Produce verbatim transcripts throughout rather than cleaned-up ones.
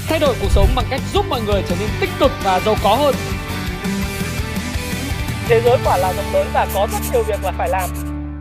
thay đổi cuộc sống bằng cách giúp mọi người trở nên tích cực và giàu có hơn. Thế giới quả là rộng lớn và có rất nhiều việc là phải làm.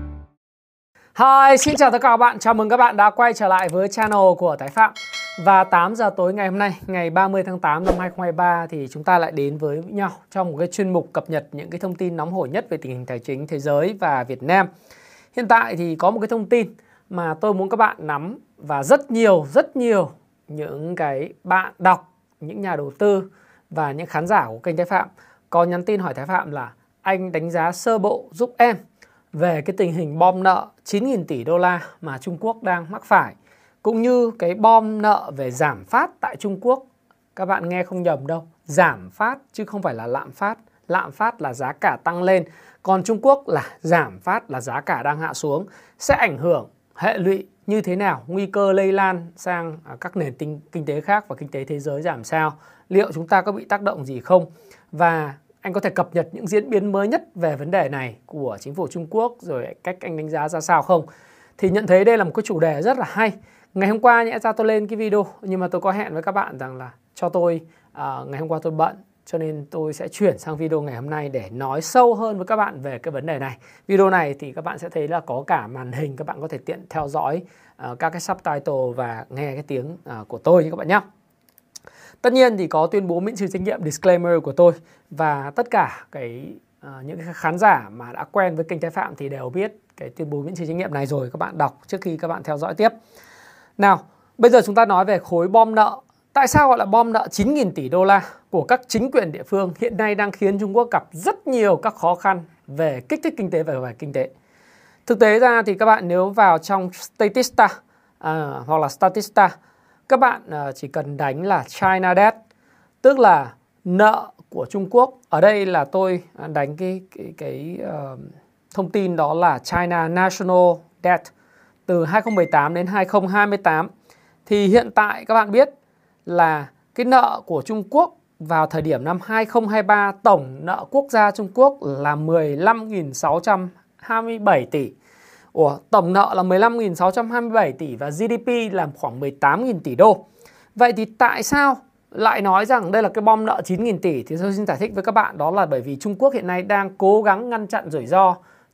Hi, xin chào tất cả các bạn. Chào mừng các bạn đã quay trở lại với channel của Thái Phạm. Và tám giờ tối ngày hôm nay, ngày ba mươi tháng tám năm hai nghìn không trăm hai mươi ba thì chúng ta lại đến với nhau trong một cái chuyên mục cập nhật những cái thông tin nóng hổi nhất về tình hình tài chính thế giới và Việt Nam. Hiện tại thì có một cái thông tin mà tôi muốn các bạn nắm, và rất nhiều, rất nhiều những cái bạn đọc, những nhà đầu tư và những khán giả của kênh Thái Phạm có nhắn tin hỏi Thái Phạm là anh đánh giá sơ bộ giúp em về cái tình hình bom nợ chín nghìn tỷ đô la mà Trung Quốc đang mắc phải, cũng như cái bom nợ về giảm phát tại Trung Quốc. Các bạn nghe không nhầm đâu, giảm phát chứ không phải là lạm phát. Lạm phát là giá cả tăng lên, còn Trung Quốc là giảm phát là giá cả đang hạ xuống. Sẽ ảnh hưởng hệ lụy như thế nào, nguy cơ lây lan sang các nền tinh, kinh tế khác và kinh tế thế giới giảm sao, liệu chúng ta có bị tác động gì không, và anh có thể cập nhật những diễn biến mới nhất về vấn đề này của chính phủ Trung Quốc, rồi cách anh đánh giá ra sao không. Thì nhận thấy đây là một cái chủ đề rất là hay. Ngày hôm qua nhẽ ra tôi lên cái video, nhưng mà tôi có hẹn với các bạn rằng là cho tôi, à, ngày hôm qua tôi bận, cho nên tôi sẽ chuyển sang video ngày hôm nay để nói sâu hơn với các bạn về cái vấn đề này. Video này thì các bạn sẽ thấy là có cả màn hình, các bạn có thể tiện theo dõi uh, các cái subtitle và nghe cái tiếng uh, của tôi nha các bạn nhé. Tất nhiên thì có tuyên bố miễn trừ trách nhiệm disclaimer của tôi, và tất cả cái uh, những cái khán giả mà đã quen với kênh Thái Phạm thì đều biết cái tuyên bố miễn trừ trách nhiệm này rồi, các bạn đọc trước khi các bạn theo dõi tiếp. Nào, bây giờ chúng ta nói về khối bom nợ. Tại sao gọi là bom nợ chín nghìn tỷ đô la của các chính quyền địa phương hiện nay đang khiến Trung Quốc gặp rất nhiều các khó khăn về kích thích kinh tế và về kinh tế. Thực tế ra thì các bạn nếu vào trong Statista à, hoặc là Statista, các bạn à, chỉ cần đánh là China Debt, tức là nợ của Trung Quốc. Ở đây là tôi đánh cái, cái, cái uh, thông tin đó là China National Debt từ hai nghìn không trăm mười tám đến hai nghìn không trăm hai mươi tám. Thì hiện tại các bạn biết là cái nợ của Trung Quốc vào thời điểm năm hai nghìn không trăm hai mươi ba, tổng nợ quốc gia Trung Quốc là mười lăm nghìn sáu trăm hai mươi bảy tỷ. Ủa, tổng nợ là mười lăm nghìn sáu trăm hai mươi bảy tỷ và giê đê pê là khoảng mười tám nghìn tỷ đô. Vậy thì tại sao lại nói rằng đây là cái bom nợ chín nghìn tỷ? Thì tôi xin giải thích với các bạn, đó là bởi vì Trung Quốc hiện nay đang cố gắng ngăn chặn rủi ro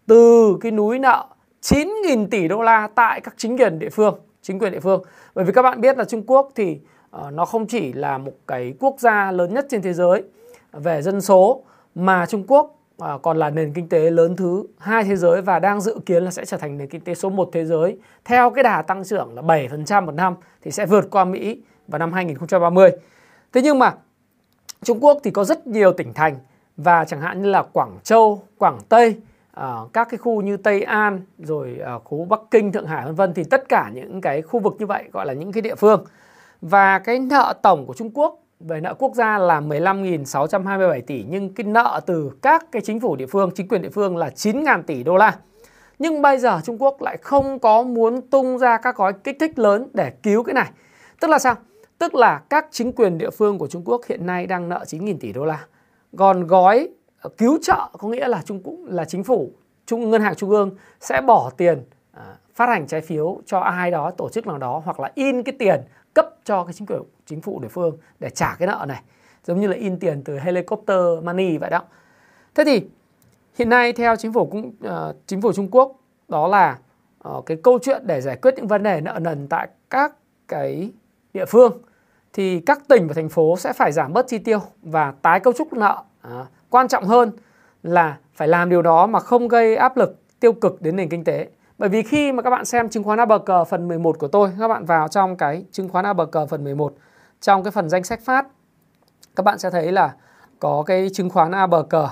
từ cái núi nợ chín nghìn tỷ đô la tại các chính quyền địa phương. Chính quyền địa phương. Bởi vì các bạn biết là Trung Quốc thì uh, nó không chỉ là một cái quốc gia lớn nhất trên thế giới về dân số, mà Trung Quốc uh, còn là nền kinh tế lớn thứ hai thế giới và đang dự kiến là sẽ trở thành nền kinh tế số một thế giới. Theo cái đà tăng trưởng là bảy phần trăm một năm thì sẽ vượt qua Mỹ vào năm hai nghìn không trăm ba mươi. Thế nhưng mà Trung Quốc thì có rất nhiều tỉnh thành, và chẳng hạn như là Quảng Châu, Quảng Tây, Uh, các cái khu như Tây An, rồi uh, khu Bắc Kinh, Thượng Hải vân vân, thì tất cả những cái khu vực như vậy gọi là những cái địa phương. Và cái nợ tổng của Trung Quốc về nợ quốc gia là mười lăm nghìn sáu trăm hai mươi bảy tỷ, nhưng cái nợ từ các cái chính phủ địa phương, chính quyền địa phương là chín nghìn tỷ đô la. Nhưng bây giờ Trung Quốc lại không có muốn tung ra các gói kích thích lớn để cứu cái này. Tức là sao? Tức là các chính quyền địa phương của Trung Quốc hiện nay đang nợ chín nghìn tỷ đô la. Còn gói cứu trợ có nghĩa là Trung cũng là chính phủ, Trung ngân hàng trung ương sẽ bỏ tiền à, phát hành trái phiếu cho ai đó, tổ chức nào đó, hoặc là in cái tiền cấp cho cái chính quyền chính phủ địa phương để trả cái nợ này, giống như là in tiền từ helicopter money vậy đó. Thế thì hiện nay theo chính phủ cũng uh, chính phủ Trung Quốc, đó là uh, cái câu chuyện để giải quyết những vấn đề nợ nần tại các cái địa phương, thì các tỉnh và thành phố sẽ phải giảm bớt chi tiêu và tái cấu trúc nợ. À, quan trọng hơn là phải làm điều đó mà không gây áp lực tiêu cực đến nền kinh tế. Bởi vì khi mà các bạn xem chứng khoán a bê xê phần mười một của tôi, các bạn vào trong cái chứng khoán a bê xê phần mười một, trong cái phần danh sách phát, các bạn sẽ thấy là có cái chứng khoán a bê xê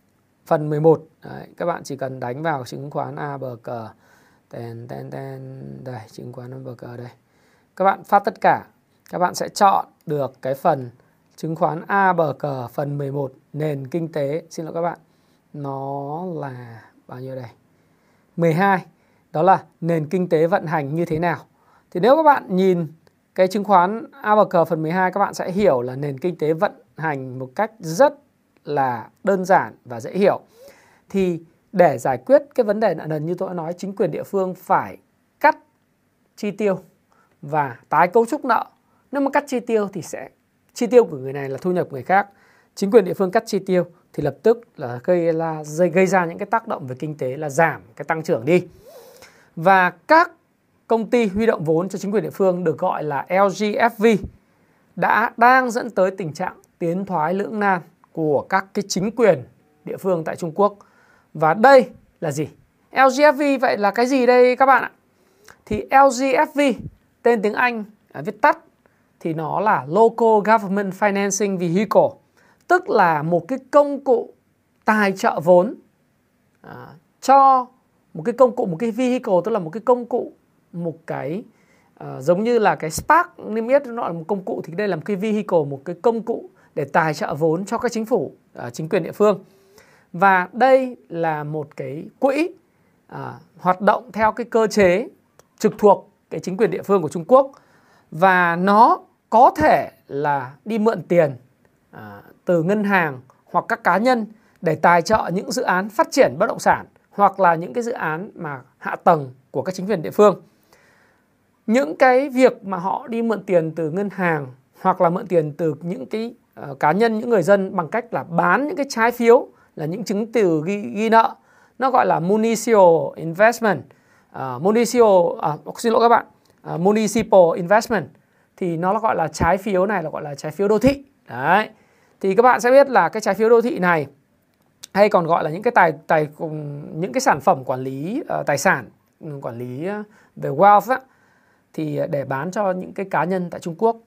phần mười một. Đấy, các bạn chỉ cần đánh vào chứng khoán a bê xê, ten, ten, ten, đây, chứng khoán a bê xê đây. Các bạn phát tất cả, các bạn sẽ chọn được cái phần chứng khoán a bê xê phần mười một, nền kinh tế, xin lỗi các bạn, nó là bao nhiêu đây? mười hai, đó là nền kinh tế vận hành như thế nào. Thì nếu các bạn nhìn cái chứng khoán a bê xê phần mười hai, các bạn sẽ hiểu là nền kinh tế vận hành một cách rất là đơn giản và dễ hiểu. Thì để giải quyết cái vấn đề nợ nần như tôi đã nói, chính quyền địa phương phải cắt chi tiêu và tái cấu trúc nợ. Nếu mà cắt chi tiêu thì sẽ chi tiêu của người này là thu nhập của người khác. Chính quyền địa phương cắt chi tiêu thì lập tức là gây, là gây ra những cái tác động về kinh tế là giảm cái tăng trưởng đi. Và các công ty huy động vốn cho chính quyền địa phương được gọi là L G F V đã đang dẫn tới tình trạng tiến thoái lưỡng nan của các cái chính quyền địa phương tại Trung Quốc. Và đây là gì? L G F V vậy là cái gì đây các bạn ạ? Thì L G F V tên tiếng Anh à, viết tắt thì nó là Local Government Financing Vehicle, tức là một cái công cụ tài trợ vốn à, cho một cái công cụ, một cái vehicle, tức là một cái công cụ, một cái uh, giống như là cái Spark niêm yết nó là một công cụ, thì đây là một cái vehicle, một cái công cụ để tài trợ vốn cho các chính phủ, uh, chính quyền địa phương. Và đây là một cái quỹ uh, hoạt động theo cái cơ chế trực thuộc cái chính quyền địa phương của Trung Quốc, và nó có thể là đi mượn tiền uh, từ ngân hàng hoặc các cá nhân để tài trợ những dự án phát triển bất động sản hoặc là những cái dự án mà hạ tầng của các chính quyền địa phương. Những cái việc mà họ đi mượn tiền từ ngân hàng hoặc là mượn tiền từ những cái uh, cá nhân, những người dân bằng cách là bán những cái trái phiếu, là những chứng từ ghi, ghi nợ, nó gọi là municipal investment, uh, municipal, uh, xin lỗi các bạn, uh, municipal investment, thì nó gọi là trái phiếu này là gọi là trái phiếu đô thị. Đấy, thì các bạn sẽ biết là cái trái phiếu đô thị này, hay còn gọi là những cái tài tài những cái sản phẩm quản lý uh, tài sản, quản lý uh, về wealth á, thì để bán cho những cái cá nhân tại Trung Quốc.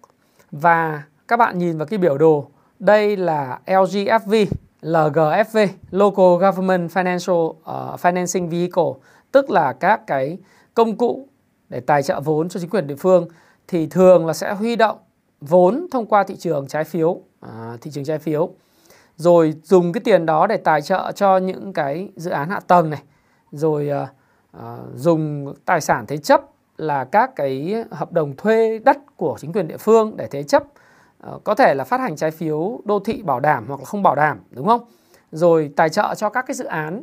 Và các bạn nhìn vào cái biểu đồ, đây là L G F V, L G F V, Local Government Financial uh, Financing Vehicle, tức là các cái công cụ để tài trợ vốn cho chính quyền địa phương, thì thường là sẽ huy động vốn thông qua thị trường trái phiếu, uh, thị trường trái phiếu, rồi dùng cái tiền đó để tài trợ cho những cái dự án hạ tầng này, rồi uh, uh, dùng tài sản thế chấp là các cái hợp đồng thuê đất của chính quyền địa phương để thế chấp, uh, có thể là phát hành trái phiếu đô thị bảo đảm hoặc là không bảo đảm, đúng không? Rồi tài trợ cho các cái dự án,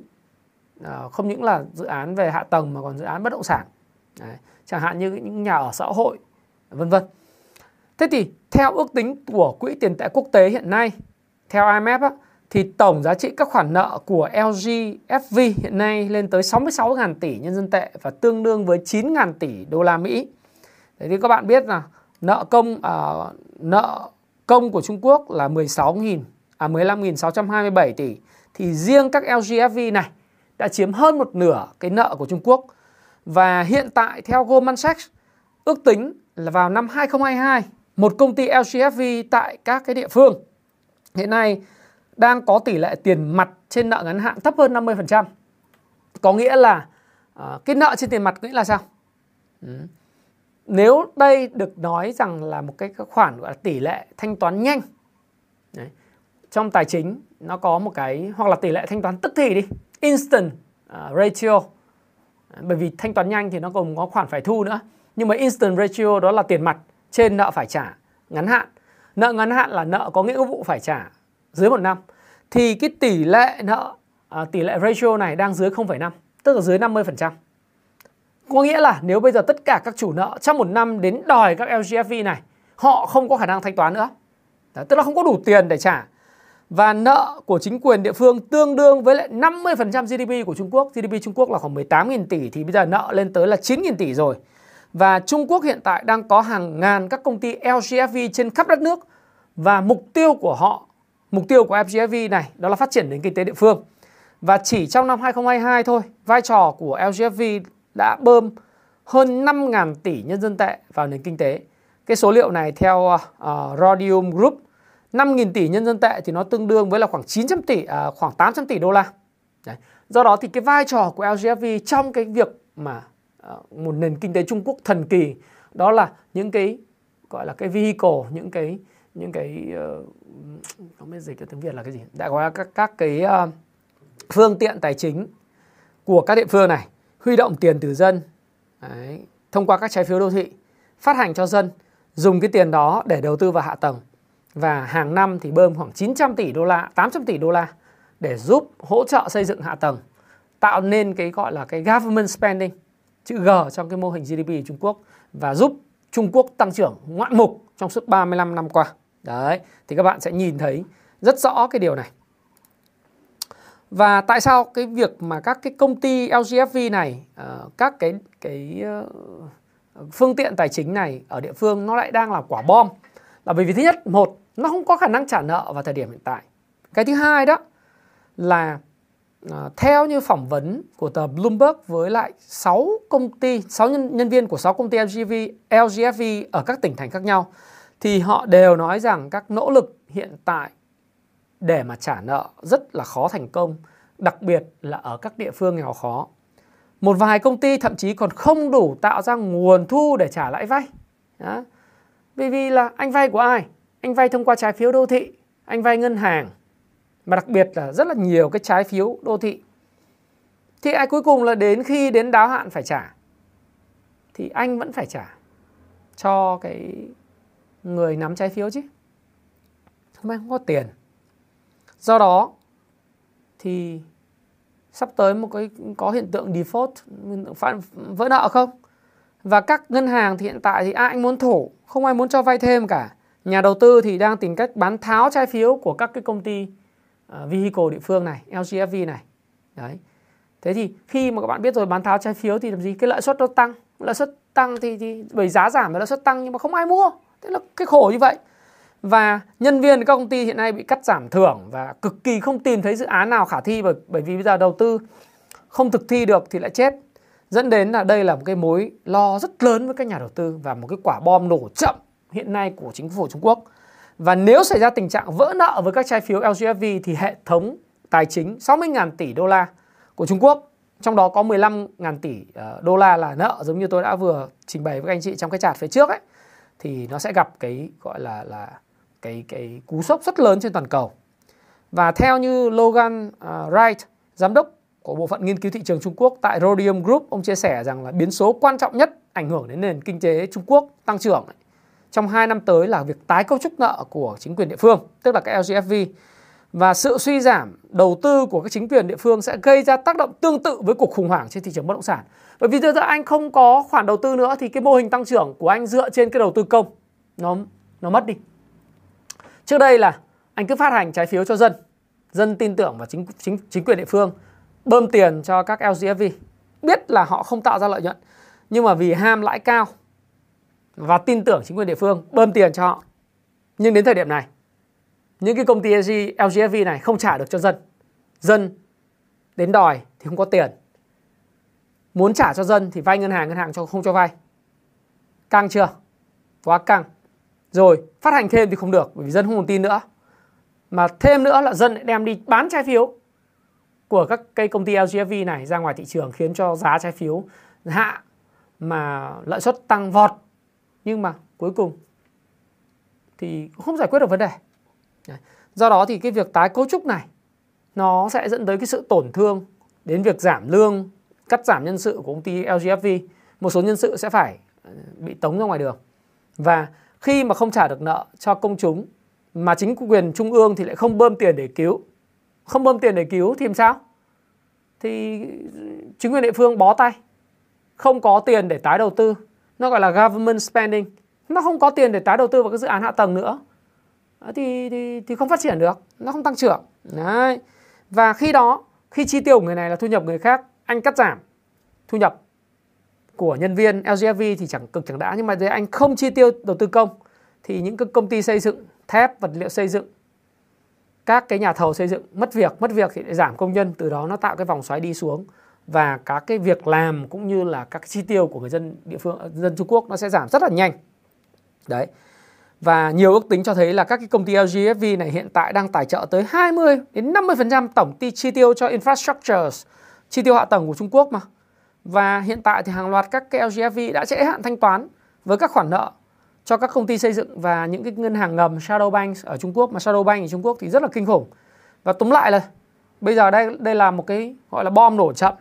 uh, không những là dự án về hạ tầng mà còn dự án bất động sản. Đấy, chẳng hạn như những nhà ở xã hội, vân vân. Thế thì theo ước tính của Quỹ tiền tệ quốc tế hiện nay, theo I M F á, thì tổng giá trị các khoản nợ của L G F V hiện nay lên tới sáu mươi sáu nghìn tỷ nhân dân tệ và tương đương với chín nghìn tỷ đô la Mỹ. Thế thì các bạn biết là nợ công uh, nợ công của Trung Quốc là mười sáu nghìn à mười lăm nghìn sáu trăm hai mươi bảy tỷ, thì riêng các L G F V này đã chiếm hơn một nửa cái nợ của Trung Quốc. Và hiện tại theo Goldman Sachs ước tính là vào năm hai không hai hai, một công ty L G F V tại các cái địa phương hiện nay đang có tỷ lệ tiền mặt trên nợ ngắn hạn thấp hơn năm mươi phần trăm. Có nghĩa là uh, cái nợ trên tiền mặt nghĩa là sao? Ừ. Nếu đây được nói rằng là một cái khoản gọi là tỷ lệ thanh toán nhanh. Đấy. Trong tài chính nó có một cái, hoặc là tỷ lệ thanh toán tức thì đi, instant uh, ratio. Bởi vì thanh toán nhanh thì nó còn có khoản phải thu nữa. Nhưng mà instant ratio đó là tiền mặt trên nợ phải trả ngắn hạn. Nợ ngắn hạn là nợ có nghĩa vụ phải trả dưới một năm. Thì cái tỷ lệ nợ, à, tỷ lệ ratio này đang dưới không phẩy năm, tức là dưới năm mươi phần trăm. Có nghĩa là nếu bây giờ tất cả các chủ nợ trong một năm đến đòi các L G F V này, họ không có khả năng thanh toán nữa. Đó, tức là không có đủ tiền để trả. Và nợ của chính quyền địa phương tương đương với lại năm mươi phần trăm G D P của Trung Quốc. G D P Trung Quốc là khoảng mười tám nghìn tỷ, thì bây giờ nợ lên tới là chín nghìn tỷ rồi. Và Trung Quốc hiện tại đang có hàng ngàn các công ty L G F V trên khắp đất nước. Và mục tiêu của họ, mục tiêu của L G F V này đó là phát triển nền kinh tế địa phương. Và chỉ trong năm hai không hai hai thôi, vai trò của L G F V đã bơm hơn năm nghìn tỷ nhân dân tệ vào nền kinh tế. Cái số liệu này theo uh, Rhodium Group, năm nghìn tỷ nhân dân tệ thì nó tương đương với là khoảng chín trăm tỷ, uh, khoảng tám trăm tỷ đô la. Đấy. Do đó thì cái vai trò của L G F V trong cái việc mà uh, một nền kinh tế Trung Quốc thần kỳ, đó là những cái gọi là cái vehicle, những cái những cái uh, không biết dịch ở tiếng Việt là cái gì, đại gọi là các các cái uh, phương tiện tài chính của các địa phương này, huy động tiền từ dân. Đấy, thông qua các trái phiếu đô thị, phát hành cho dân, dùng cái tiền đó để đầu tư vào hạ tầng. Và hàng năm thì bơm khoảng chín trăm tỷ đô la, tám trăm tỷ đô la để giúp hỗ trợ xây dựng hạ tầng, tạo nên cái gọi là cái government spending, chữ G trong cái mô hình G D P của Trung Quốc, và giúp Trung Quốc tăng trưởng ngoạn mục trong suốt ba mươi lăm năm qua. Đấy, thì các bạn sẽ nhìn thấy rất rõ cái điều này. Và tại sao cái việc mà các cái công ty lờ giê ép vê này, uh, các cái cái uh, phương tiện tài chính này ở địa phương nó lại đang là quả bom? Là bởi vì thứ nhất, một, nó không có khả năng trả nợ vào thời điểm hiện tại. Cái thứ hai đó là uh, theo như phỏng vấn của tờ Bloomberg với lại sáu công ty, sáu nhân, nhân viên của sáu công ty lờ giê ép vê ở các tỉnh thành khác nhau, thì họ đều nói rằng các nỗ lực hiện tại để mà trả nợ rất là khó thành công, đặc biệt là ở các địa phương nghèo khó. Một vài công ty thậm chí còn không đủ tạo ra nguồn thu để trả lãi vay. Đó. Bởi vì là anh vay của ai? Anh vay thông qua trái phiếu đô thị, anh vay ngân hàng, mà đặc biệt là rất là nhiều cái trái phiếu đô thị. Thì ai cuối cùng là đến khi đến đáo hạn phải trả, thì anh vẫn phải trả cho cái người nắm trái phiếu chứ. Không ai không có tiền. Do đó thì sắp tới một cái có hiện tượng default, vỡ nợ không? Và các ngân hàng thì hiện tại thì ai muốn thổ, không ai muốn cho vay thêm cả. Nhà đầu tư thì đang tìm cách bán tháo trái phiếu của các cái công ty uh, vehicle địa phương này, lờ giê ép vê này. Đấy. Thế thì khi mà các bạn biết rồi bán tháo trái phiếu thì làm gì? Cái lợi suất nó tăng. Lợi suất tăng thì, thì bởi giá giảm và lợi suất tăng nhưng mà không ai mua. Thế là cái khổ như vậy. Và nhân viên các công ty hiện nay bị cắt giảm thưởng và cực kỳ không tìm thấy dự án nào khả thi, bởi, bởi vì bây giờ đầu tư không thực thi được thì lại chết. Dẫn đến là đây là một cái mối lo rất lớn với các nhà đầu tư và một cái quả bom nổ chậm hiện nay của chính phủ Trung Quốc. Và nếu xảy ra tình trạng vỡ nợ với các trái phiếu lờ giê ép vê thì hệ thống tài chính sáu mươi nghìn tỷ đô la của Trung Quốc, trong đó có mười lăm nghìn tỷ đô la là nợ, giống như tôi đã vừa trình bày với các anh chị trong cái chart phía trước ấy, thì nó sẽ gặp cái gọi là là cái cái cú sốc rất lớn trên toàn cầu. Và theo như Logan uh, Wright, giám đốc của bộ phận nghiên cứu thị trường Trung Quốc tại Rhodium Group, ông chia sẻ rằng là biến số quan trọng nhất ảnh hưởng đến nền kinh tế Trung Quốc tăng trưởng ấy, trong hai năm tới là việc tái cấu trúc nợ của chính quyền địa phương, tức là cái lờ giê ép vê. Và sự suy giảm đầu tư của các chính quyền địa phương sẽ gây ra tác động tương tự với cuộc khủng hoảng trên thị trường bất động sản. Bởi vì giờ anh không có khoản đầu tư nữa thì cái mô hình tăng trưởng của anh dựa trên cái đầu tư công nó, nó mất đi. Trước đây là anh cứ phát hành trái phiếu cho dân, dân tin tưởng vào chính, chính, chính quyền địa phương, bơm tiền cho các lờ giê ép vê. Biết là họ không tạo ra lợi nhuận, nhưng mà vì ham lãi cao và tin tưởng chính quyền địa phương, bơm tiền cho họ. Nhưng đến thời điểm này, những cái công ty lờ giê ép vê này không trả được cho dân. Dân đến đòi thì không có tiền. Muốn trả cho dân thì vay ngân hàng, ngân hàng không cho vay. Căng chưa? Quá căng. Rồi phát hành thêm thì không được, bởi vì dân không còn tin nữa. Mà thêm nữa là dân lại đem đi bán trái phiếu của các cây công ty lờ giê ép vê này ra ngoài thị trường, khiến cho giá trái phiếu hạ mà lợi suất tăng vọt. Nhưng mà cuối cùng thì không giải quyết được vấn đề. Do đó thì cái việc tái cấu trúc này nó sẽ dẫn tới cái sự tổn thương đến việc giảm lương, cắt giảm nhân sự của công ty lờ giê ép vê. Một số nhân sự sẽ phải bị tống ra ngoài đường. Và khi mà không trả được nợ cho công chúng mà chính quyền trung ương thì lại không bơm tiền để cứu, không bơm tiền để cứu thì làm sao? Thì chính quyền địa phương bó tay, không có tiền để tái đầu tư. Nó gọi là government spending. Nó không có tiền để tái đầu tư vào các dự án hạ tầng nữa. Thì, thì, thì không phát triển được, nó không tăng trưởng. Đấy. Và khi đó, khi chi tiêu của người này là thu nhập người khác, anh cắt giảm thu nhập của nhân viên lờ giê ép vê thì chẳng cực chẳng đã. Nhưng mà nếu anh không chi tiêu đầu tư công thì những cái công ty xây dựng, thép, vật liệu xây dựng, các cái nhà thầu xây dựng mất việc, mất việc thì lại giảm công nhân, từ đó nó tạo cái vòng xoáy đi xuống. Và các cái việc làm cũng như là các cái chi tiêu của người dân địa phương, dân Trung Quốc nó sẽ giảm rất là nhanh. Đấy. Và nhiều ước tính cho thấy là các cái công ty lờ giê ép vê này hiện tại đang tài trợ tới hai mươi đến năm mươi phần trăm tổng chi tiêu cho infrastructure, chi tiêu hạ tầng của Trung Quốc mà. Và hiện tại thì hàng loạt các cái lờ giê ép vê đã trễ hạn thanh toán với các khoản nợ cho các công ty xây dựng và những cái ngân hàng ngầm shadow banks ở Trung Quốc. Mà shadow bank ở Trung Quốc thì rất là kinh khủng. Và túm lại là bây giờ đây đây là một cái gọi là bom nổ chậm.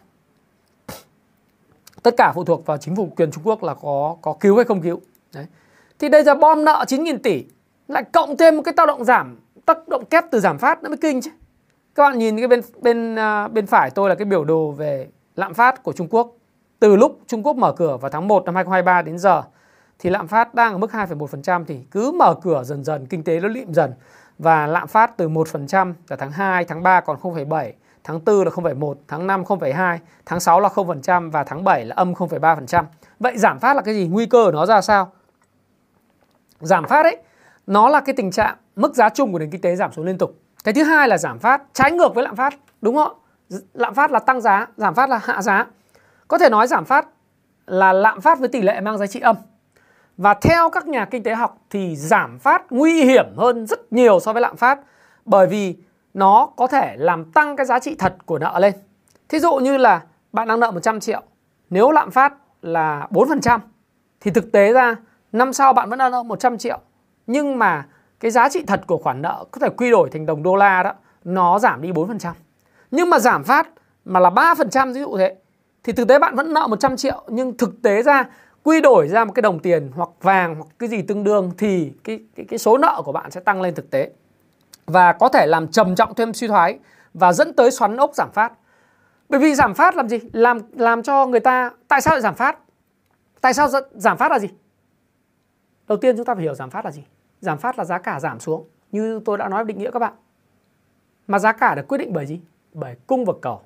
Tất cả phụ thuộc vào chính phủ quyền Trung Quốc là có có cứu hay không cứu. Đấy. Thì đây là bom nợ chín nghìn tỷ, lại cộng thêm một cái tác động giảm, tác động kép từ giảm phát, nó mới kinh chứ. Các bạn nhìn cái bên bên uh, bên phải tôi là cái biểu đồ về lạm phát của Trung Quốc từ lúc Trung Quốc mở cửa vào tháng một năm hai nghìn không trăm hai mươi ba đến giờ. thì lạm phát đang ở mức hai phẩy một phần trăm, thì cứ mở cửa dần dần kinh tế nó lịm dần. Và lạm phát từ một phần trăm cả tháng hai, tháng ba còn không phẩy bảy, tháng tư là không phẩy một, tháng năm không phẩy hai, tháng sáu là không phần trăm và tháng bảy là âm không phẩy ba phần trăm. Vậy giảm phát là cái gì? Nguy cơ của nó ra sao? Giảm phát ấy, nó là cái tình trạng mức giá chung của nền kinh tế giảm xuống liên tục. Cái thứ hai là giảm phát trái ngược với lạm phát, đúng không? Lạm phát là tăng giá, giảm phát là hạ giá. Có thể nói giảm phát là lạm phát với tỷ lệ mang giá trị âm. Và theo các nhà kinh tế học thì giảm phát nguy hiểm hơn rất nhiều so với lạm phát, bởi vì nó có thể làm tăng cái giá trị thật của nợ lên. Thí dụ như là bạn đang nợ một trăm triệu, nếu lạm phát là bốn phần trăm thì thực tế ra năm sau bạn vẫn đang nợ một trăm triệu, nhưng mà cái giá trị thật của khoản nợ có thể quy đổi thành đồng đô la đó, nó giảm đi bốn phần trăm. Nhưng mà giảm phát mà là ba phần trăm ví dụ thế, thì thực tế bạn vẫn nợ một trăm triệu, nhưng thực tế ra quy đổi ra một cái đồng tiền hoặc vàng hoặc cái gì tương đương thì cái, cái, cái số nợ của bạn sẽ tăng lên thực tế. Và có thể làm trầm trọng thêm suy thoái và dẫn tới xoắn ốc giảm phát. Bởi vì giảm phát làm gì? Làm, làm cho người ta... Tại sao lại giảm phát? Tại sao giảm phát là gì? Đầu tiên chúng ta phải hiểu giảm phát là gì. Giảm phát là giá cả giảm xuống, như tôi đã nói định nghĩa các bạn. Mà giá cả được quyết định bởi gì? Bởi cung và cầu.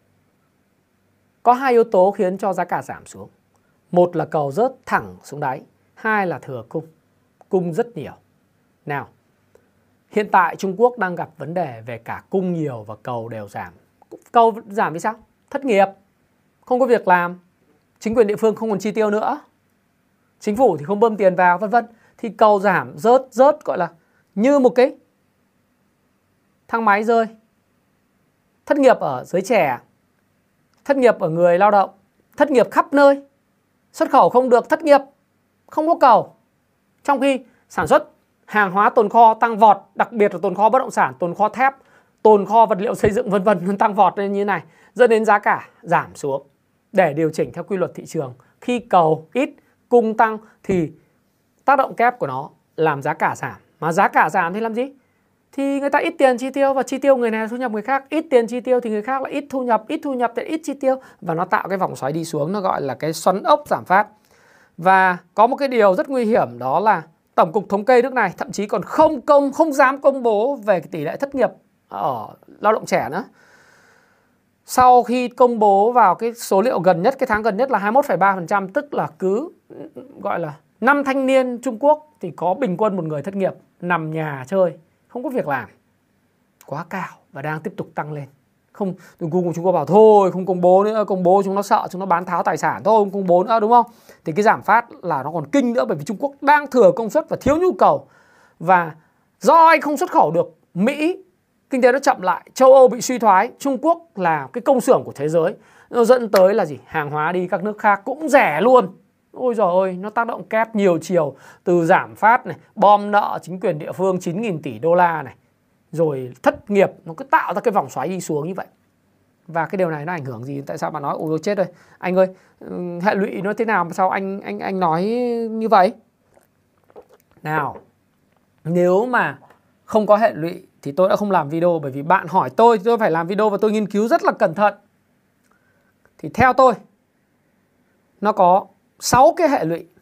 Có hai yếu tố khiến cho giá cả giảm xuống. Một là cầu rớt thẳng xuống đáy, hai là thừa cung. Cung rất nhiều. Nào, hiện tại Trung Quốc đang gặp vấn đề về cả cung nhiều và cầu đều giảm. Cầu giảm vì sao? Thất nghiệp, không có việc làm, chính quyền địa phương không còn chi tiêu nữa, chính phủ thì không bơm tiền vào, vân vân. Thì cầu giảm, rớt, rớt gọi là như một cái thang máy rơi. Thất nghiệp ở giới trẻ, thất nghiệp ở người lao động, thất nghiệp khắp nơi. Xuất khẩu không được, thất nghiệp, không có cầu. Trong khi sản xuất hàng hóa tồn kho tăng vọt, đặc biệt là tồn kho bất động sản, tồn kho thép, tồn kho vật liệu xây dựng vân vân tăng vọt lên như thế này, dẫn đến giá cả giảm xuống. Để điều chỉnh theo quy luật thị trường, khi cầu ít, cung tăng thì tác động kép của nó làm giá cả giảm. Mà giá cả giảm thì làm gì? Thì người ta ít tiền chi tiêu, và chi tiêu người này thu nhập người khác. Ít tiền chi tiêu thì người khác là ít thu nhập, ít thu nhập thì ít chi tiêu. Và nó tạo cái vòng xoáy đi xuống, nó gọi là cái xoắn ốc giảm phát. Và có một cái điều rất nguy hiểm, đó là Tổng cục Thống kê nước này thậm chí còn không công, không dám công bố về cái tỷ lệ thất nghiệp ở lao động trẻ nữa. Sau khi công bố vào cái số liệu gần nhất, cái tháng gần nhất là hai mươi mốt phẩy ba phần trăm, tức là cứ gọi là năm thanh niên Trung Quốc thì có bình quân một người thất nghiệp, nằm nhà chơi, không có việc làm. Quá cao và đang tiếp tục tăng lên. Không, Google Trung Quốc bảo thôi không công bố nữa, công bố chúng nó sợ, chúng nó bán tháo tài sản, thôi không công bố nữa, đúng không? Thì cái giảm phát là nó còn kinh nữa, bởi vì Trung Quốc đang thừa công suất và thiếu nhu cầu. Và do anh không xuất khẩu được, Mỹ kinh tế nó chậm lại, châu Âu bị suy thoái, Trung Quốc là cái công xưởng của thế giới, nó dẫn tới là gì? Hàng hóa đi các nước khác cũng rẻ luôn. Ôi giời ơi, nó tác động kép nhiều chiều, từ giảm phát này, bom nợ chính quyền địa phương chín nghìn tỷ đô la này, rồi thất nghiệp, nó cứ tạo ra cái vòng xoáy đi xuống như vậy. Và cái điều này nó ảnh hưởng gì? Tại sao bạn nói ôi chết rồi, anh ơi, hệ lụy nó thế nào mà sao anh anh anh nói như vậy? Nào, nếu mà không có hệ lụy thì tôi đã không làm video, bởi vì bạn hỏi tôi, tôi phải làm video và tôi nghiên cứu rất là cẩn thận. Thì theo tôi, nó có sáu cái hệ lụy.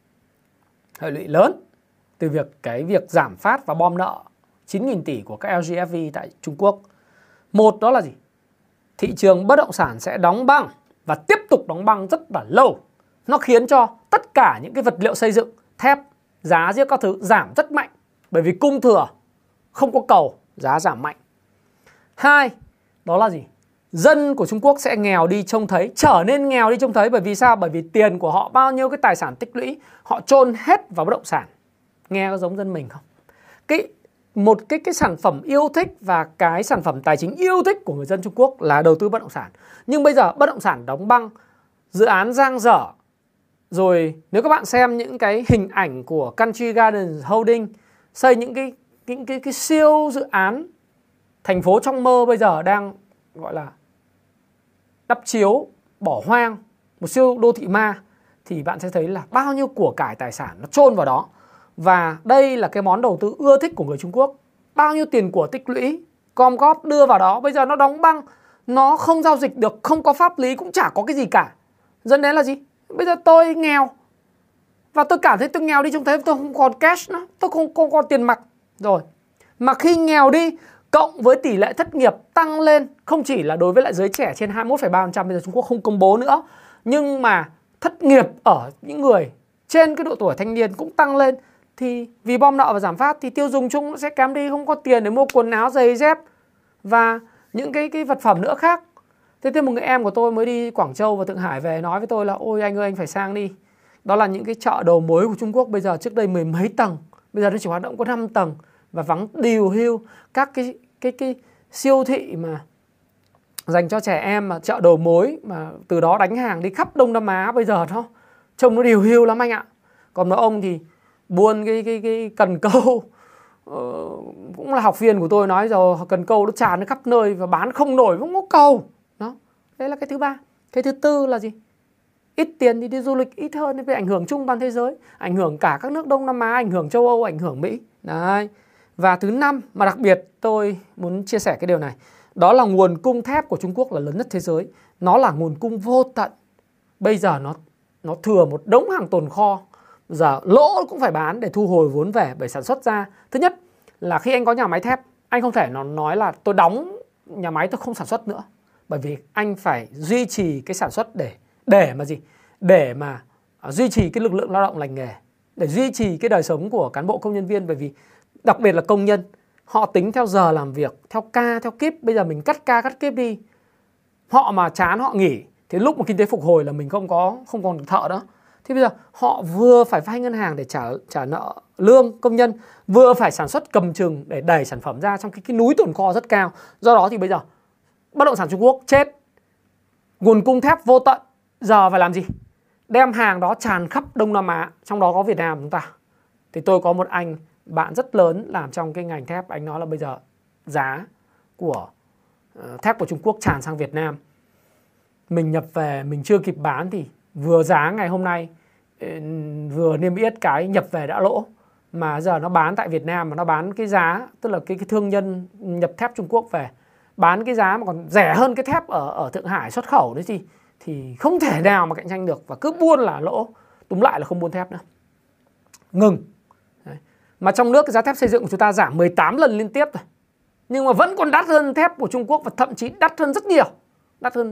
Hệ lụy lớn từ việc cái việc giảm phát và bom nợ chín nghìn tỷ của các lờ giê ép vê tại Trung Quốc. Một đó là gì? Thị trường bất động sản sẽ đóng băng và tiếp tục đóng băng rất là lâu. Nó khiến cho tất cả những cái vật liệu xây dựng, thép, giá giết các thứ giảm rất mạnh, bởi vì cung thừa, không có cầu, giá giảm mạnh. Hai, đó là gì? Dân của Trung Quốc sẽ nghèo đi trông thấy, trở nên nghèo đi trông thấy. Bởi vì sao? Bởi vì tiền của họ, bao nhiêu cái tài sản tích lũy, họ chôn hết vào bất động sản. Nghe có giống dân mình không? Cái một cái cái sản phẩm yêu thích và cái sản phẩm tài chính yêu thích của người dân Trung Quốc là đầu tư bất động sản. Nhưng bây giờ bất động sản đóng băng, dự án dang dở. Rồi nếu các bạn xem những cái hình ảnh của Country Garden Holding xây những cái những cái, cái siêu dự án thành phố trong mơ, bây giờ đang gọi là đắp chiếu, bỏ hoang, một siêu đô thị ma, thì bạn sẽ thấy là bao nhiêu của cải tài sản nó chôn vào đó. Và đây là cái món đầu tư ưa thích của người Trung Quốc. Bao nhiêu tiền của tích lũy, gom góp đưa vào đó, bây giờ nó đóng băng, nó không giao dịch được, không có pháp lý, cũng chả có cái gì cả. Dẫn đến là gì? Bây giờ tôi nghèo Và tôi cảm thấy tôi nghèo đi trông thế, tôi không còn cash nữa, tôi không, không còn tiền mặt rồi. Mà khi nghèo đi cộng với tỷ lệ thất nghiệp tăng lên, không chỉ là đối với lại giới trẻ trên hai mươi mốt phẩy ba phần trăm, bây giờ Trung Quốc không công bố nữa, nhưng mà thất nghiệp ở những người trên cái độ tuổi thanh niên cũng tăng lên, thì vì bom nợ và giảm phát thì tiêu dùng chung nó sẽ kém đi, không có tiền để mua quần áo, giày dép và những cái cái vật phẩm nữa khác. Thế thì một người em của tôi mới đi Quảng Châu và Thượng Hải về nói với tôi là ôi anh ơi anh phải sang đi. Đó là những cái chợ đầu mối của Trung Quốc bây giờ trước đây mười mấy tầng, bây giờ nó chỉ hoạt động có năm tầng và vắng điều hưu. Các cái cái cái siêu thị mà dành cho trẻ em, mà chợ đầu mối mà từ đó đánh hàng đi khắp Đông Nam Á bây giờ nó trông nó điều hưu lắm anh ạ. Còn một ông thì buôn cái cái cái cần câu, ờ, cũng là học viên của tôi, nói rồi cần câu nó tràn đến khắp nơi và bán không nổi, không có cầu. Đó, đấy là cái thứ ba. Cái thứ tư là gì? Ít tiền thì đi du lịch ít hơn, vì ảnh hưởng chung toàn thế giới, ảnh hưởng cả các nước Đông Nam Á, ảnh hưởng châu Âu, ảnh hưởng Mỹ. Đấy. Và thứ năm mà đặc biệt tôi muốn chia sẻ cái điều này, đó là nguồn cung thép của Trung Quốc là lớn nhất thế giới. Nó là nguồn cung vô tận. Bây giờ nó nó thừa một đống hàng tồn kho, giờ lỗ cũng phải bán để thu hồi vốn về bởi sản xuất ra. Thứ nhất là khi anh có nhà máy thép, anh không thể nó nói là tôi đóng nhà máy tôi không sản xuất nữa, bởi vì anh phải duy trì cái sản xuất để để mà gì? Để mà duy trì cái lực lượng lao động lành nghề, để duy trì cái đời sống của cán bộ công nhân viên. Bởi vì đặc biệt là công nhân, họ tính theo giờ làm việc, theo ca, theo kíp. Bây giờ mình cắt ca, cắt kíp đi, họ mà chán họ nghỉ, thì lúc mà kinh tế phục hồi là mình không có không còn thợ nữa. Thì bây giờ họ vừa phải vay ngân hàng để trả trả nợ lương công nhân, vừa phải sản xuất cầm chừng để đẩy sản phẩm ra trong cái, cái núi tồn kho rất cao. Do đó thì bây giờ bất động sản Trung Quốc chết, nguồn cung thép vô tận. Giờ phải làm gì? Đem hàng đó tràn khắp Đông Nam Á, trong đó có Việt Nam chúng ta. Thì tôi có một anh bạn rất lớn làm trong cái ngành thép, anh nói là bây giờ giá của uh, thép của Trung Quốc tràn sang Việt Nam, mình nhập về mình chưa kịp bán thì vừa giá ngày hôm nay uh, vừa niêm yết cái nhập về đã lỗ, mà giờ nó bán tại Việt Nam mà nó bán cái giá, tức là cái, cái thương nhân nhập thép Trung Quốc về bán cái giá mà còn rẻ hơn cái thép ở ở Thượng Hải xuất khẩu đấy, thì thì không thể nào mà cạnh tranh được, và cứ buôn là lỗ. Túm lại là không buôn thép nữa, ngừng. Đấy. Mà trong nước cái giá thép xây dựng của chúng ta giảm mười tám lần liên tiếp rồi, nhưng mà vẫn còn đắt hơn thép của Trung Quốc, và thậm chí đắt hơn rất nhiều. Đắt hơn,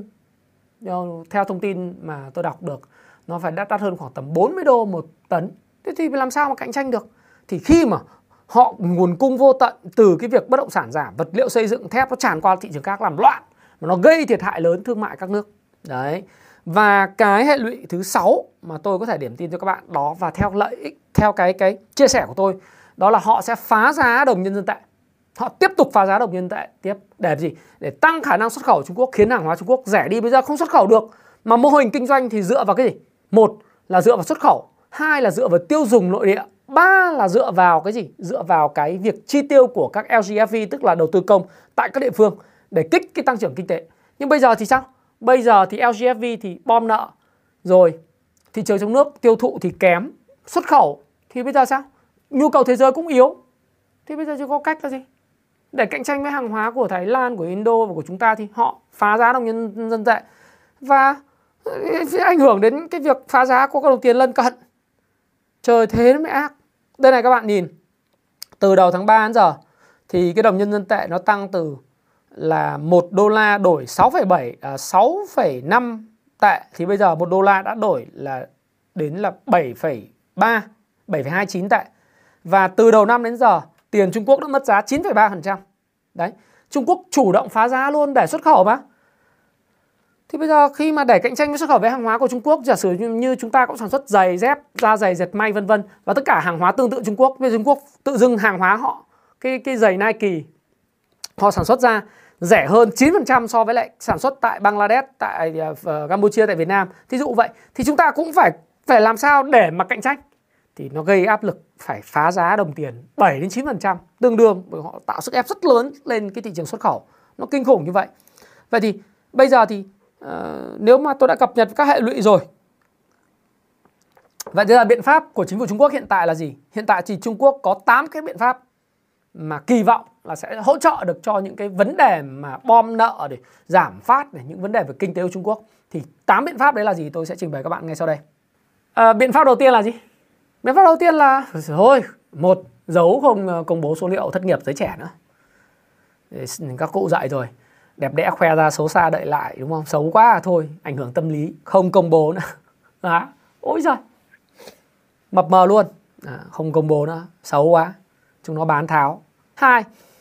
theo thông tin mà tôi đọc được, nó phải đắt đắt hơn khoảng tầm bốn mươi đô một tấn. Thế thì làm sao mà cạnh tranh được? Thì khi mà họ nguồn cung vô tận, từ cái việc bất động sản giảm, vật liệu xây dựng, thép nó tràn qua thị trường khác làm loạn, mà nó gây thiệt hại lớn thương mại các nước. Đấy. Và cái hệ lụy thứ sáu mà tôi có thể điểm tin cho các bạn đó, và theo lợi ích, theo cái cái chia sẻ của tôi, đó là họ sẽ phá giá đồng nhân dân tệ. Họ tiếp tục phá giá đồng nhân dân tệ tiếp để gì? Để tăng khả năng xuất khẩu Trung Quốc, khiến hàng hóa Trung Quốc rẻ đi. Bây giờ không xuất khẩu được, mà mô hình kinh doanh thì dựa vào cái gì? Một là dựa vào xuất khẩu, hai là dựa vào tiêu dùng nội địa, ba là dựa vào cái gì? Dựa vào cái việc chi tiêu của các L G F V, tức là đầu tư công tại các địa phương để kích cái tăng trưởng kinh tế. Nhưng bây giờ thì sao? Bây giờ thì L G F V thì bom nợ, rồi thị trường trong nước tiêu thụ thì kém, xuất khẩu thì bây giờ sao? Nhu cầu thế giới cũng yếu. Thì bây giờ chỉ có cách là gì? Để cạnh tranh với hàng hóa của Thái Lan, của Indo và của chúng ta thì họ phá giá đồng nhân dân tệ, và sẽ ảnh hưởng đến cái việc phá giá của các đồng tiền lân cận. Trời thế nó mới ác. Đây này các bạn nhìn, từ đầu tháng ba đến giờ thì cái đồng nhân dân tệ nó tăng từ là một đô la đổi sáu phẩy bảy, à, sáu phẩy năm tệ, thì bây giờ một đô la đã đổi là đến là bảy phẩy ba, bảy phẩy hai chín tệ. Và từ đầu năm đến giờ tiền Trung Quốc đã mất giá chín phẩy ba phần trăm. Đấy, Trung Quốc chủ động phá giá luôn để xuất khẩu mà. Thì bây giờ khi mà để cạnh tranh với xuất khẩu với hàng hóa của Trung Quốc, giả sử như chúng ta cũng sản xuất giày dép, da giày, dệt may vân vân, và tất cả hàng hóa tương tự Trung Quốc, bây giờ Trung Quốc tự dưng hàng hóa họ, cái cái giày Nike họ sản xuất ra rẻ hơn chín phần trăm so với lại sản xuất tại Bangladesh, tại uh, Campuchia, tại Việt Nam. Thí dụ vậy thì chúng ta cũng phải phải làm sao để mà cạnh tranh. Thì nó gây áp lực phải phá giá đồng tiền bảy đến chín phần trăm, tương đương, bởi họ tạo sức ép rất lớn lên cái thị trường xuất khẩu. Nó kinh khủng như vậy. Vậy thì bây giờ thì uh, nếu mà tôi đã cập nhật các hệ lụy rồi, vậy thì là biện pháp của chính phủ Trung Quốc hiện tại là gì? Hiện tại thì Trung Quốc có tám cái biện pháp mà kỳ vọng là sẽ hỗ trợ được cho những cái vấn đề mà bom nợ, để giảm phát, để những vấn đề về kinh tế của Trung Quốc. Thì tám biện pháp đấy là gì? Tôi sẽ trình bày các bạn ngay sau đây. À, biện pháp đầu tiên là gì? Biện pháp đầu tiên là thôi, một, giấu không công bố số liệu thất nghiệp giới trẻ nữa. Các cụ dạy rồi, đẹp đẽ khoe ra xấu xa đậy lại, đúng không? Xấu quá à, thôi, ảnh hưởng tâm lý, không công bố nữa. Đó. Ôi giời, mập mờ luôn. À, không công bố nữa, xấu quá, chúng nó bán tháo. Hai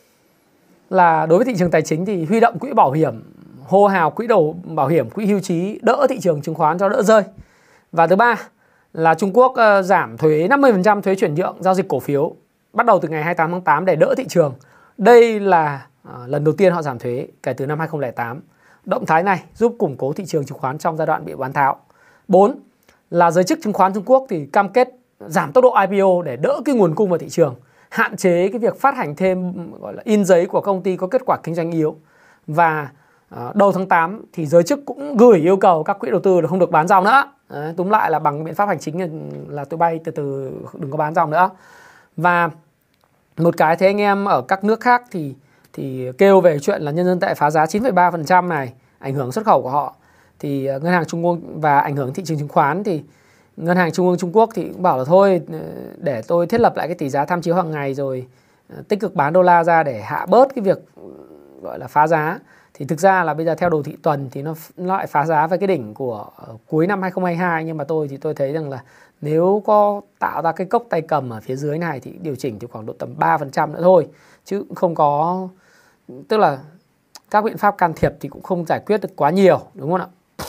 là đối với thị trường tài chính thì huy động quỹ bảo hiểm, hô hào quỹ đầu bảo hiểm, quỹ hưu trí, đỡ thị trường chứng khoán cho đỡ rơi. Và thứ ba là Trung Quốc uh, giảm thuế năm mươi phần trăm thuế chuyển nhượng giao dịch cổ phiếu bắt đầu từ ngày hai mươi tám tháng tám để đỡ thị trường. Đây là uh, lần đầu tiên họ giảm thuế kể từ năm hai không không tám. Động thái này giúp củng cố thị trường chứng khoán trong giai đoạn bị bán tháo. Bốn là giới chức chứng khoán Trung Quốc thì cam kết giảm tốc độ I P O để đỡ cái nguồn cung vào thị trường, hạn chế cái việc phát hành thêm gọi là in giấy của công ty có kết quả kinh doanh yếu. Và uh, đầu tháng tám thì giới chức cũng gửi yêu cầu các quỹ đầu tư là không được bán dòng nữa. Đấy, túm lại là bằng biện pháp hành chính là tụi bay từ từ đừng có bán dòng nữa. Và một cái thế anh em ở các nước khác thì thì kêu về chuyện là nhân dân tệ phá giá chín phẩy ba phần trăm này ảnh hưởng xuất khẩu của họ. Thì ngân hàng Trung ương và ảnh hưởng thị trường chứng khoán thì ngân hàng Trung ương Trung Quốc thì cũng bảo là thôi để tôi thiết lập lại cái tỷ giá tham chiếu hàng ngày rồi tích cực bán đô la ra để hạ bớt cái việc gọi là phá giá. Thì thực ra là bây giờ theo đồ thị tuần thì nó lại phá giá về cái đỉnh của cuối năm hai không hai hai. Nhưng mà tôi thì tôi thấy rằng là nếu có tạo ra cái cốc tay cầm ở phía dưới này thì điều chỉnh thì khoảng độ tầm ba phần trăm nữa thôi. Chứ không có, tức là các biện pháp can thiệp thì cũng không giải quyết được quá nhiều, đúng không ạ?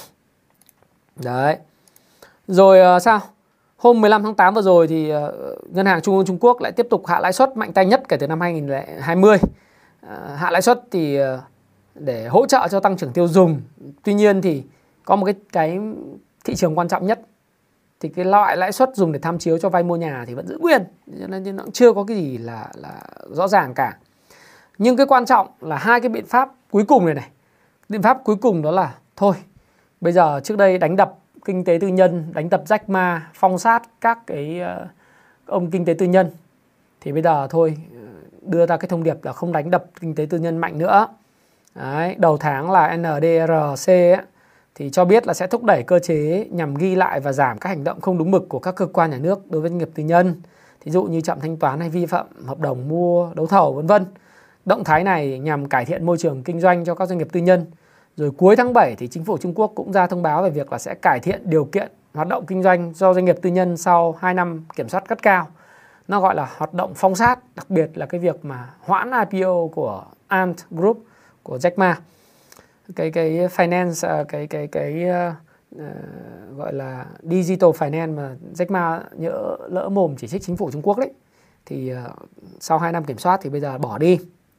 Đấy. Rồi uh, sao? Hôm mười lăm tháng tám vừa rồi thì uh, Ngân hàng Trung ương Trung Quốc lại tiếp tục hạ lãi suất mạnh tay nhất kể từ năm hai nghìn không trăm hai mươi. Uh, hạ lãi suất thì uh, để hỗ trợ cho tăng trưởng tiêu dùng. Tuy nhiên thì có một cái, cái thị trường quan trọng nhất thì cái loại lãi suất dùng để tham chiếu cho vay mua nhà thì vẫn giữ nguyên, cho nên nó chưa có cái gì là, là rõ ràng cả. Nhưng cái quan trọng là hai cái biện pháp cuối cùng này này. Biện pháp cuối cùng đó là thôi, bây giờ trước đây đánh đập kinh tế tư nhân, đánh đập Jack Ma, phong sát các cái uh, ông kinh tế tư nhân, thì bây giờ thôi đưa ra cái thông điệp là không đánh đập kinh tế tư nhân mạnh nữa. Đấy, đầu tháng là N D R C ấy, thì cho biết là sẽ thúc đẩy cơ chế nhằm ghi lại và giảm các hành động không đúng mực của các cơ quan nhà nước đối với doanh nghiệp tư nhân, thí dụ như chậm thanh toán hay vi phạm hợp đồng mua đấu thầu vân vân. Động thái này nhằm cải thiện môi trường kinh doanh cho các doanh nghiệp tư nhân. Rồi cuối tháng bảy thì chính phủ Trung Quốc cũng ra thông báo về việc là sẽ cải thiện điều kiện hoạt động kinh doanh do doanh nghiệp tư nhân sau hai năm kiểm soát gắt cao. Nó gọi là hoạt động phong sát, đặc biệt là cái việc mà hoãn I P O của Ant Group của Jack Ma. Cái cái finance cái cái cái uh, gọi là digital finance mà Jack Ma nhỡ lỡ mồm chỉ trích chính phủ Trung Quốc đấy. Thì uh, sau hai năm kiểm soát thì bây giờ bỏ đi.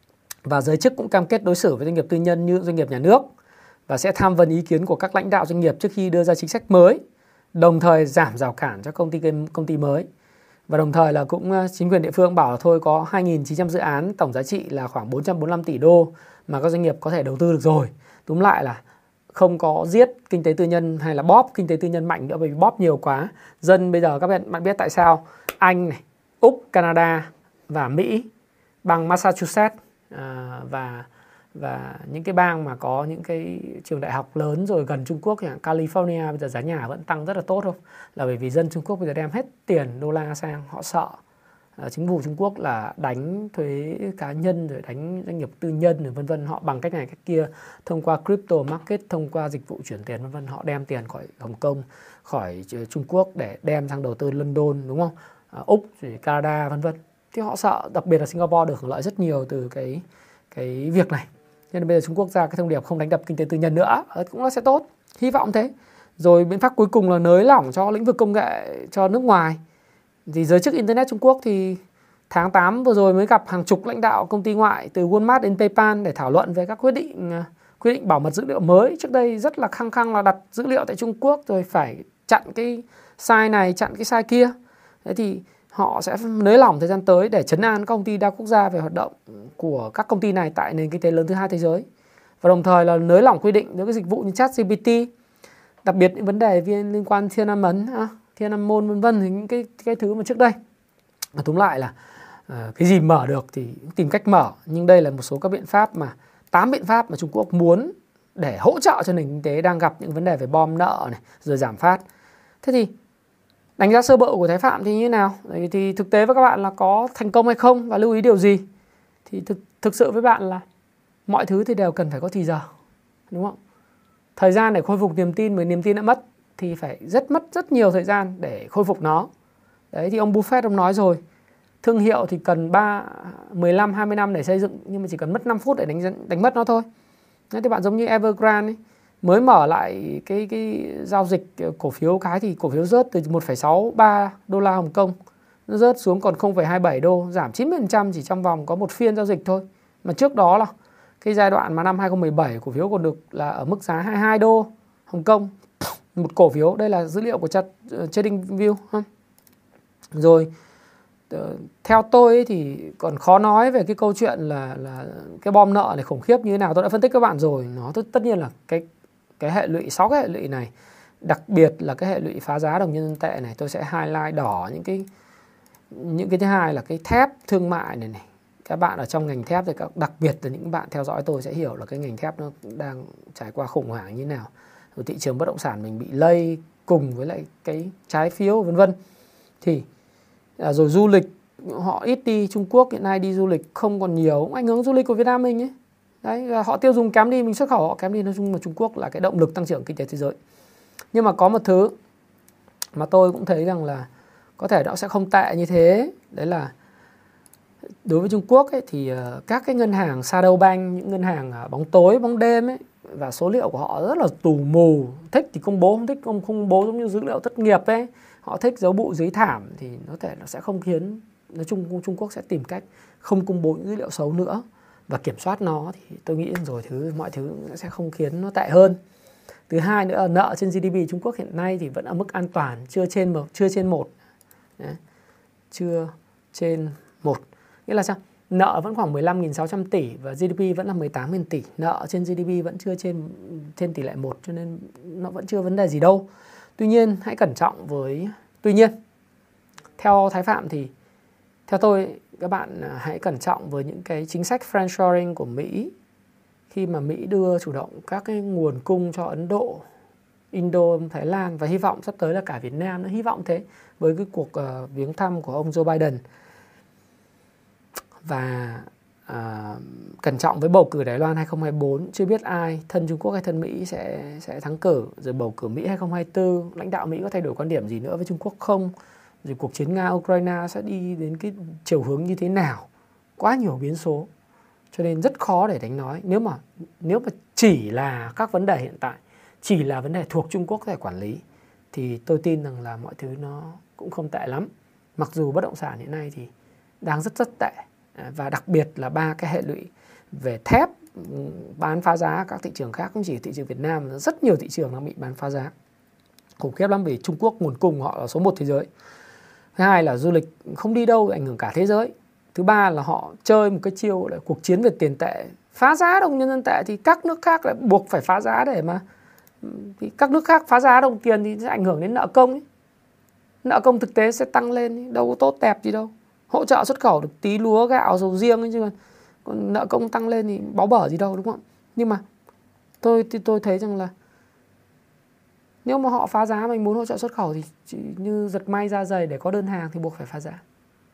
Và giới chức cũng cam kết đối xử với doanh nghiệp tư nhân như doanh nghiệp nhà nước và sẽ tham vấn ý kiến của các lãnh đạo doanh nghiệp trước khi đưa ra chính sách mới, đồng thời giảm rào cản cho công ty công ty mới. Và đồng thời là cũng chính quyền địa phương bảo là thôi có hai nghìn chín trăm dự án tổng giá trị là khoảng bốn trăm bốn mươi lăm tỷ đô mà các doanh nghiệp có thể đầu tư được rồi. Túm lại là không có giết kinh tế tư nhân hay là bóp kinh tế tư nhân mạnh nữa, bởi vì bóp nhiều quá. Dân bây giờ các bạn bạn biết tại sao Anh này, Úc, Canada và Mỹ, bang Massachusetts à, và và những cái bang mà có những cái trường đại học lớn rồi gần Trung Quốc,อย่างCalifornia bây giờ giá nhà vẫn tăng rất là tốt không? Là bởi vì dân Trung Quốc bây giờ đem hết tiền đô la sang, họ sợ à, chính phủ Trung Quốc là đánh thuế cá nhân rồi đánh doanh nghiệp tư nhân rồi vân vân, họ bằng cách này cách kia, thông qua crypto market, thông qua dịch vụ chuyển tiền vân vân, họ đem tiền khỏi Hồng Kông, khỏi Trung Quốc để đem sang đầu tư London, đúng không? À, Úc rồi Canada vân vân. Thì họ sợ, đặc biệt là Singapore được hưởng lợi rất nhiều từ cái cái việc này. Nên bây giờ Trung Quốc ra cái thông điệp không đánh đập kinh tế tư nhân nữa cũng là sẽ tốt, hy vọng thế. Rồi biện pháp cuối cùng là nới lỏng cho lĩnh vực công nghệ cho nước ngoài. Thì giới chức Internet Trung Quốc thì tháng tám vừa rồi mới gặp hàng chục lãnh đạo công ty ngoại từ Walmart đến PayPal để thảo luận về các quyết định quyết định bảo mật dữ liệu mới. Trước đây rất là khăng khăng là đặt dữ liệu tại Trung Quốc rồi phải chặn cái site này, chặn cái site kia. Thế thì họ sẽ nới lỏng thời gian tới để trấn an các công ty đa quốc gia về hoạt động của các công ty này tại nền kinh tế lớn thứ hai thế giới. Và đồng thời là nới lỏng quy định đối với dịch vụ như ChatGPT, đặc biệt những vấn đề liên quan Thiên Nam Ấn, à, Thiên Nam Môn vân vân, những cái cái thứ mà trước đây. Và túm lại là à, cái gì mở được thì tìm cách mở, nhưng đây là một số các biện pháp mà tám biện pháp mà Trung Quốc muốn để hỗ trợ cho nền kinh tế đang gặp những vấn đề về bom nợ này, rồi giảm phát. Thế thì Đánh giá sơ bộ của Thái Phạm thì như thế nào? Thì, thì thực tế với các bạn là có thành công hay không và lưu ý điều gì? Thì thực, thực sự với bạn là mọi thứ thì đều cần phải có thì giờ, đúng không? Thời gian để khôi phục niềm tin, mà niềm tin đã mất thì phải rất mất rất nhiều thời gian để khôi phục nó. Đấy thì ông Buffett ông nói rồi, thương hiệu thì cần ba, mười lăm, hai mươi năm để xây dựng, nhưng mà chỉ cần mất năm phút để đánh, đánh mất nó thôi. Đấy thì bạn giống như Evergrande ấy, mới mở lại cái, cái giao dịch cổ phiếu cái thì cổ phiếu rớt từ một phẩy sáu ba đô la Hồng Kông, nó rớt xuống còn không phẩy hai mươi bảy đô, giảm chín mươi phần trăm chỉ trong vòng có một phiên giao dịch thôi. Mà trước đó là cái giai đoạn mà năm hai không một bảy cổ phiếu còn được là ở mức giá hai mươi hai đô Hồng Kông một cổ phiếu. Đây là dữ liệu của TradingView ha. Rồi theo tôi ấy thì còn khó nói về cái câu chuyện là là cái bom nợ này khủng khiếp như thế nào. Tôi đã phân tích các bạn rồi. Nó tất, tất nhiên là cái cái hệ lụy, sáu cái hệ lụy này, đặc biệt là cái hệ lụy phá giá đồng nhân dân tệ này, tôi sẽ highlight đỏ những cái những cái thứ hai là cái thép thương mại này này. Các bạn ở trong ngành thép thì các, đặc biệt là những bạn theo dõi tôi sẽ hiểu là cái ngành thép nó đang trải qua khủng hoảng như thế nào. Rồi thị trường bất động sản mình bị lây cùng với lại cái trái phiếu vân vân. Thì à, rồi du lịch họ ít đi, Trung Quốc hiện nay đi du lịch không còn nhiều, cũng ảnh hưởng du lịch của Việt Nam mình ấy. Đấy, họ tiêu dùng kém đi, mình xuất khẩu họ kém đi, nói chung là Trung Quốc là cái động lực tăng trưởng kinh tế thế giới. Nhưng mà có một thứ mà tôi cũng thấy rằng là có thể nó sẽ không tệ như thế, đấy là đối với Trung Quốc ấy, thì uh, các cái ngân hàng shadow bank, những ngân hàng uh, bóng tối, bóng đêm ấy, và số liệu của họ rất là tù mù, thích thì công bố, không thích không công bố, giống như dữ liệu thất nghiệp ấy, họ thích giấu bụi dưới thảm thì nó thể nó sẽ không khiến, nói chung Trung Quốc sẽ tìm cách không công bố những dữ liệu xấu nữa và kiểm soát nó, thì tôi nghĩ rồi thứ mọi thứ sẽ không khiến nó tệ hơn. Thứ hai nữa là nợ trên giê đê pê Trung Quốc hiện nay thì vẫn ở mức an toàn, chưa trên một, chưa trên một. Đấy. Chưa trên một. Nghĩa là sao? Nợ vẫn khoảng mười lăm nghìn sáu trăm tỷ và giê đê pê vẫn là mười tám nghìn tỷ. Nợ trên giê đê pê vẫn chưa trên trên tỷ lệ một, cho nên nó vẫn chưa vấn đề gì đâu. Tuy nhiên hãy cẩn trọng với tuy nhiên theo Thái Phạm thì theo tôi các bạn hãy cẩn trọng với những cái chính sách friendshoring của Mỹ, khi mà Mỹ đưa chủ động các cái nguồn cung cho Ấn Độ, Indo, Thái Lan và hy vọng sắp tới là cả Việt Nam nữa, hy vọng thế, với cái cuộc uh, viếng thăm của ông Joe Biden. Và uh, cẩn trọng với bầu cử Đài Loan hai không hai bốn, chưa biết ai thân Trung Quốc hay thân Mỹ sẽ sẽ thắng cử. Rồi bầu cử Mỹ hai không hai tư, lãnh đạo Mỹ có thay đổi quan điểm gì nữa với Trung Quốc không? Rồi cuộc chiến Nga Ukraine sẽ đi đến cái chiều hướng như thế nào? Quá nhiều biến số, cho nên rất khó để đánh nói. Nếu mà nếu mà chỉ là các vấn đề hiện tại, chỉ là vấn đề thuộc Trung Quốc có thể quản lý, thì tôi tin rằng là mọi thứ nó cũng không tệ lắm. Mặc dù bất động sản hiện nay thì đang rất rất tệ, và đặc biệt là ba cái hệ lụy về thép bán phá giá, các thị trường khác, không chỉ thị trường Việt Nam, rất nhiều thị trường đang bị bán phá giá khủng khiếp lắm, vì Trung Quốc nguồn cung họ là số một thế giới. Thứ hai là du lịch không đi đâu, ảnh hưởng cả thế giới. Thứ ba là họ chơi một cái chiêu là cuộc chiến về tiền tệ, phá giá đồng nhân dân tệ, thì các nước khác lại buộc phải phá giá để mà thì các nước khác phá giá đồng tiền thì sẽ ảnh hưởng đến nợ công ấy. Nợ công thực tế sẽ tăng lên, đâu có tốt đẹp gì đâu. Hỗ trợ xuất khẩu được tí lúa, gạo, sầu riêng ấy, chứ còn, còn nợ công tăng lên thì báu bở gì đâu, đúng không? Nhưng mà tôi thì tôi thấy rằng là nếu mà họ phá giá, mình muốn hỗ trợ xuất khẩu thì chỉ như giật may ra giày để có đơn hàng thì buộc phải phá giá.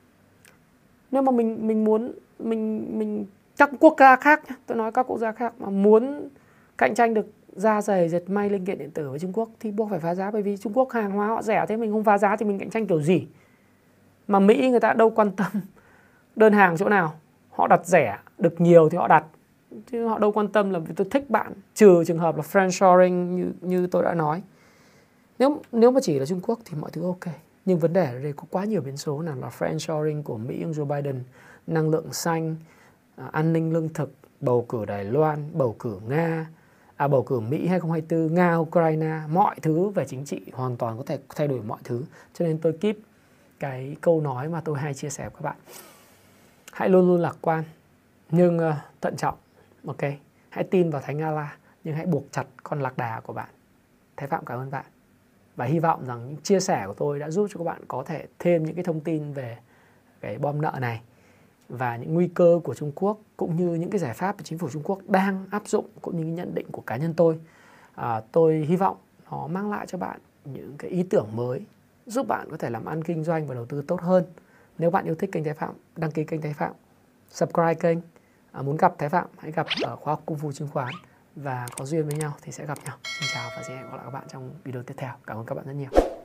Nếu mà mình mình muốn mình mình các quốc gia khác, tôi nói các quốc gia khác mà muốn cạnh tranh được da giày, dệt may, linh kiện điện tử với Trung Quốc thì buộc phải phá giá, bởi vì Trung Quốc hàng hóa họ rẻ, thế mình không phá giá thì mình cạnh tranh kiểu gì? Mà Mỹ người ta đâu quan tâm đơn hàng chỗ nào, họ đặt rẻ được nhiều thì họ đặt, chứ họ đâu quan tâm là tôi thích bạn, trừ trường hợp là friendshoring như như tôi đã nói. Nếu nếu mà chỉ là Trung Quốc thì mọi thứ ok, nhưng vấn đề ở đây có quá nhiều biến số, nào là friendshoring của Mỹ, ông Joe Biden, năng lượng xanh, an ninh lương thực, bầu cử Đài Loan, bầu cử Nga, à, bầu cử Mỹ hai không hai tư, Nga, Ukraine, mọi thứ về chính trị hoàn toàn có thể thay đổi mọi thứ. Cho nên tôi keep cái câu nói mà tôi hay chia sẻ với các bạn. Hãy luôn luôn lạc quan, nhưng uh, thận trọng, ok? Hãy tin vào Thánh Allah, nhưng hãy buộc chặt con lạc đà của bạn. Thái Phạm cảm ơn bạn. Và hy vọng rằng những chia sẻ của tôi đã giúp cho các bạn có thể thêm những cái thông tin về cái bom nợ này và những nguy cơ của Trung Quốc, cũng như những cái giải pháp mà chính phủ Trung Quốc đang áp dụng, cũng như nhận định của cá nhân tôi. À, tôi hy vọng nó mang lại cho bạn những cái ý tưởng mới giúp bạn có thể làm ăn kinh doanh và đầu tư tốt hơn. Nếu bạn yêu thích kênh Thái Phạm, đăng ký kênh Thái Phạm, subscribe kênh. À, muốn gặp Thái Phạm hãy gặp ở khóa học Công Phu Chứng Khoán, và có duyên với nhau thì sẽ gặp nhau. Xin chào và sẽ hẹn gặp lại các bạn trong video tiếp theo. Cảm ơn các bạn rất nhiều.